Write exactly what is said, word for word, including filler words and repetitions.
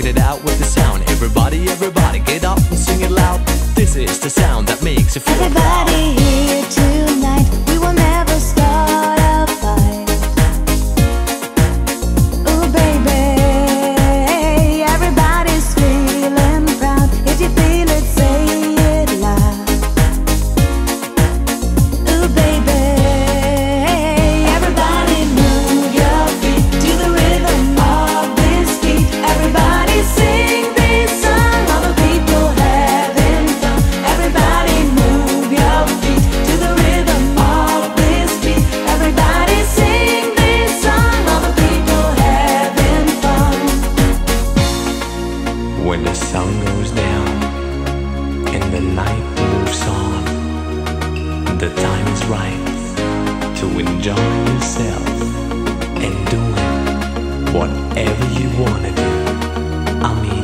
rocking it out with the sound. Everybody, everybody, get up and sing it loud. This is the sound that makes you feel proud. Everybody here tonight, we will never start a fight. Ooh baby, everybody's feeling proud. If you feel it, say it loud. Ooh baby, everybody move your feet to the rhythm of this beat. Everybody sing this song, all the people having fun. Everybody move your feet to the rhythm of this beat. Everybody sing this song, all the people having fun. When the sun goes down and the night moves on, the time is right to enjoy yourself and doing whatever you wanna do. I mean